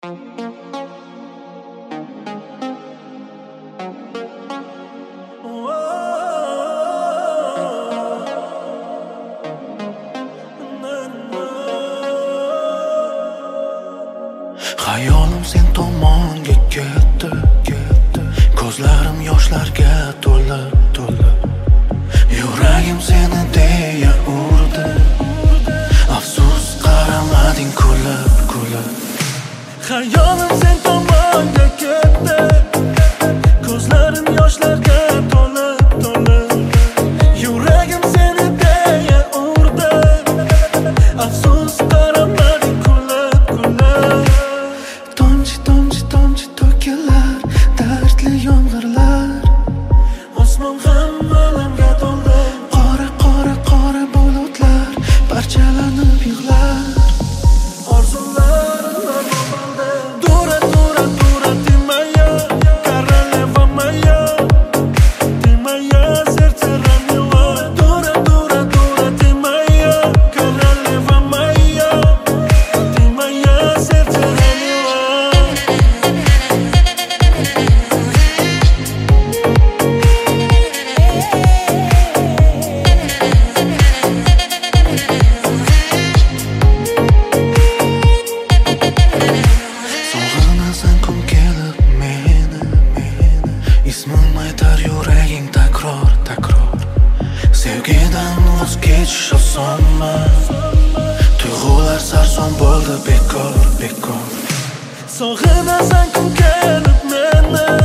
Xayolim sen tomonga ketdi. Ko'zlarim yoshlarga to'lib. Yuragim seni deya urdi. Afsus qaramading kulib. Xayolim sen tomonga ketdi. Ko'zlarim yoshlarga to'lib. Yuragim seni deya urdi. Afsus qaramading kulib. Tomchi to'kilar, dardli yomg'irlar. Osmon hamma alamga to'ldi. Qora bulutlar parchalanib yig'lar. Orzularim bo'ldi. Dura ты моя, королева моя. Ты моя, сердце ранила. Dura ты моя, королева моя. Ты моя, сердце ранила. Sog'inasan kun kelib meni. Ismim aytar yuraging takror. Sevgidan voz kechish osonmi? Tuyg'ular sarson bo'ldi bekor. Sog'inasan kun kelib meni.